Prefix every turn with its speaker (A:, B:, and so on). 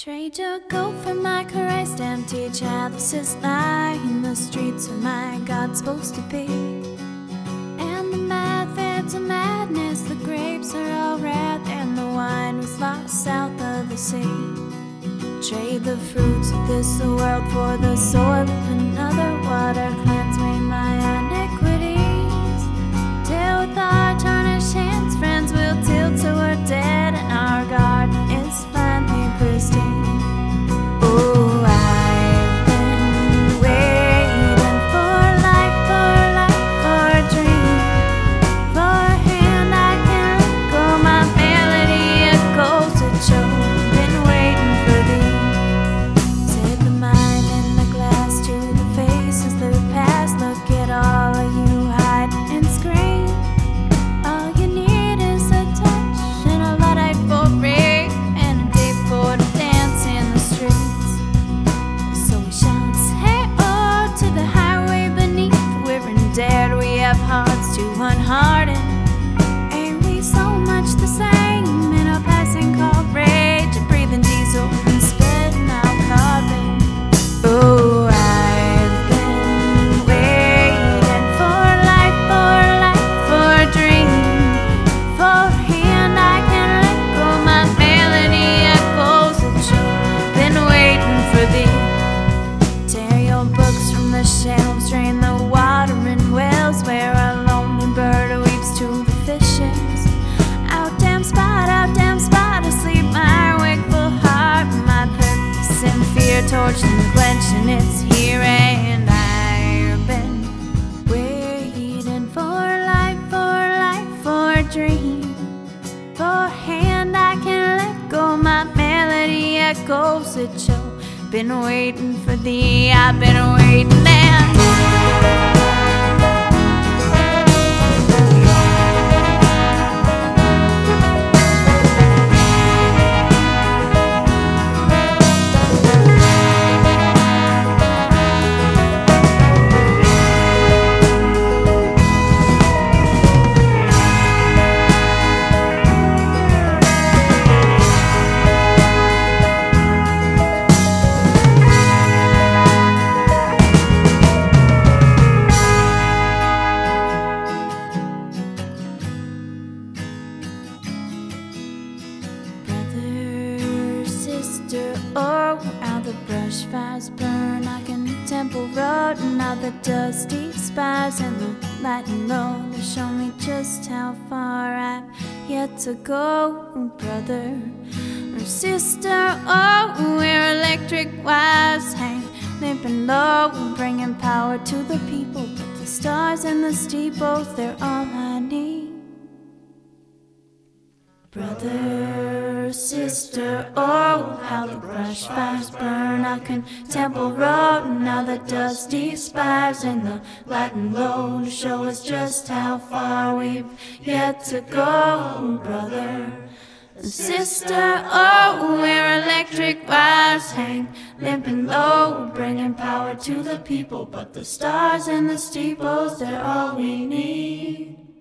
A: Trade your coat for my Christ, empty chalices lie in the streets of my God supposed to be. And the methods of madness, the grapes are all red, and the wine was lost south of the sea. Trade the fruits of this world for the soil of another, water cleanse me my iniquities. Till with our tarnished hands, friends will till till we're dead, and our garden is finally pristine. Oh, I've been waiting for life, for a dream, for a hand I can let go, my melody echoes a choke. Been waiting for thee. Set the mind in the glass to the faces that pass. Look at all of you hide and scream. All you need is a touch and a light for free, and a day for to dance in the streets. So we shout, hey oh, to the highway beneath. We're endeared, we have hearts too unhardened. Ain't we so much the same in a passing car rage, breathing diesel and spitting out carbon? Oh, I've been waiting for life, for a dream, for a hand I can let go, my melody echoes a choke. Been waiting for thee. Tear your books from the shelves, drain the water in wells where a lonely bird weeps to the fishes. Out damn spot, asleep my wakeful heart, my purpose and fear torched and quenched, and it's here. And I've been waiting for life, for a dream, for a hand I can let go, my melody echoes a choke. Been waiting for thee, I've been waiting sister, oh, how the brush fires burn. I can Temple Road, and now the dusty spires and the light and low, they show me just how far I've yet to go. Brother or sister, oh, where electric wires hang limping low, bringing power to the people, but the stars and the steeples, they're all I need. Brother, sister, oh, how the brush fires burn. I can Temple Road, and now the dusty spires and the light and low to show us just how far we've yet to go. Brother, sister, oh, where electric wires hang limping low, bringing power to the people, but the stars and the steeples, they're all we need.